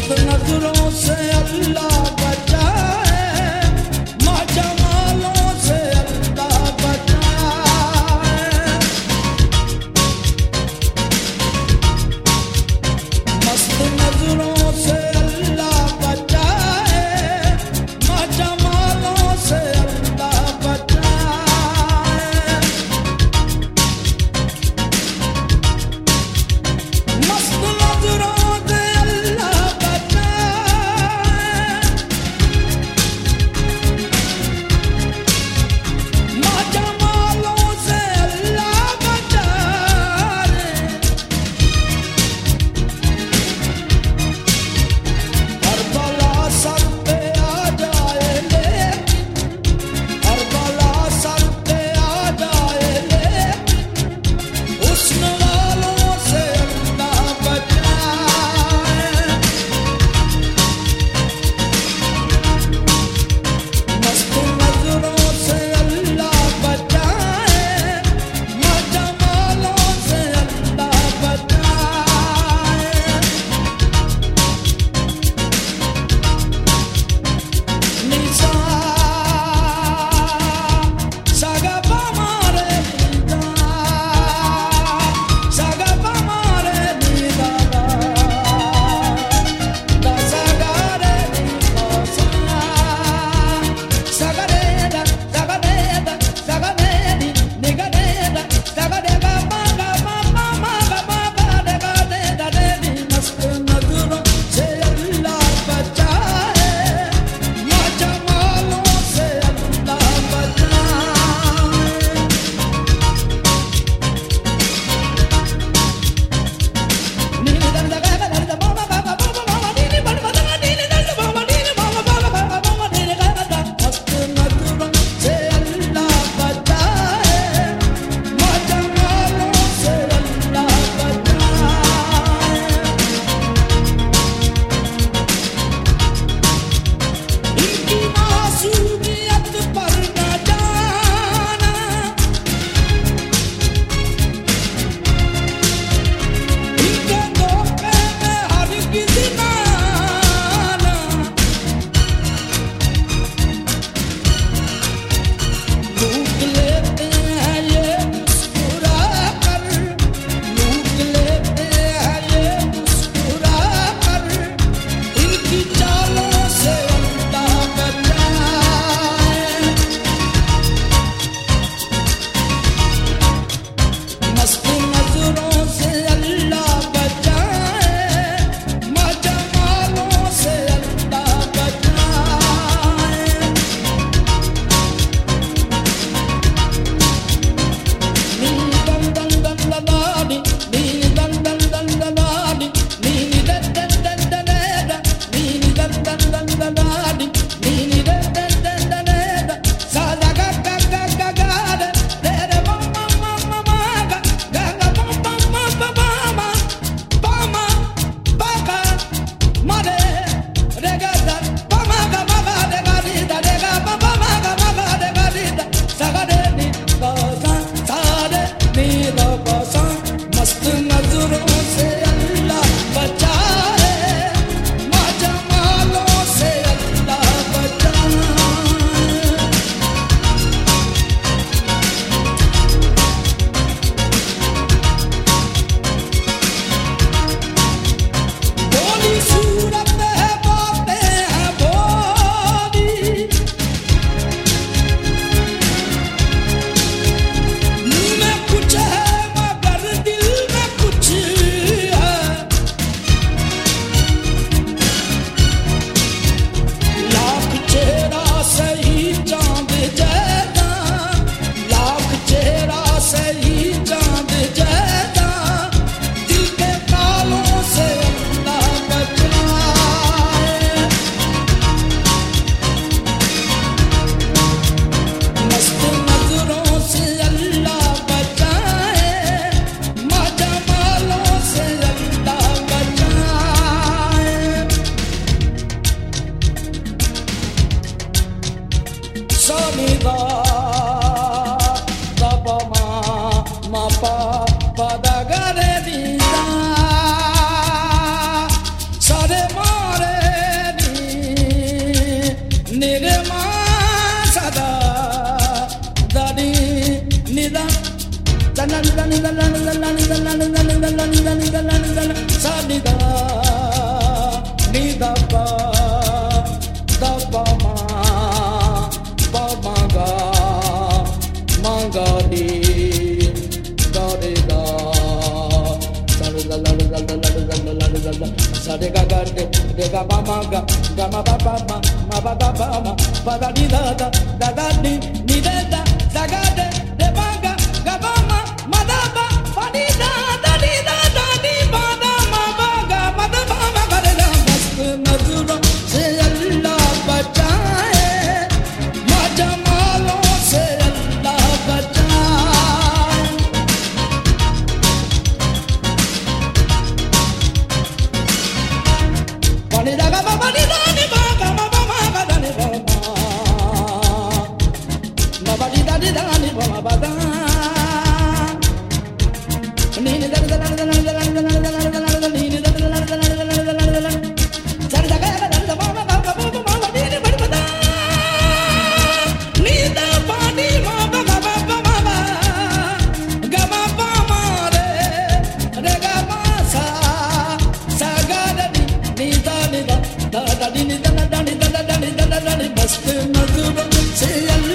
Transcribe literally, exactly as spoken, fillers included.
मस्त नजरों से अल्लाह बचाए, माँ जमालों से अल्लाह बचाए। मस्त नजरों से अल्लाह बचाए, माँ जमालों से अल्लाह बचाए। मस्त नजरों pa da pa ma pa ma ga ma ga di da de da sa la la la la la la la la la sa de ga ga de de ga ma ma ga ga ma ba ba ma ma ba ba ba ma ba da di da da da da di ni da da sa ga de de ba ga ga ba ma ma da ba ba di da da di da da di ba da ma ba ga ma da ba ma ga de da mast nazron se Allah bachaye ma jamalon se Allah bachaye ba di da ga ba ba di da ni ba ga ma ba ma ga da ni ba ma ba di da di da ni ba ma ba da ni ni da da da da da da da ni ni da da da da da sa da ga da da ma ma ga ba ba ma ba di ni ba ba da ni da ba ni ma ba ga ba ba ma ba ga ma ba ma re re ga ma sa sa ga da di ni da ni da da da di ni da da ni da da ni da da ni mast mazhub se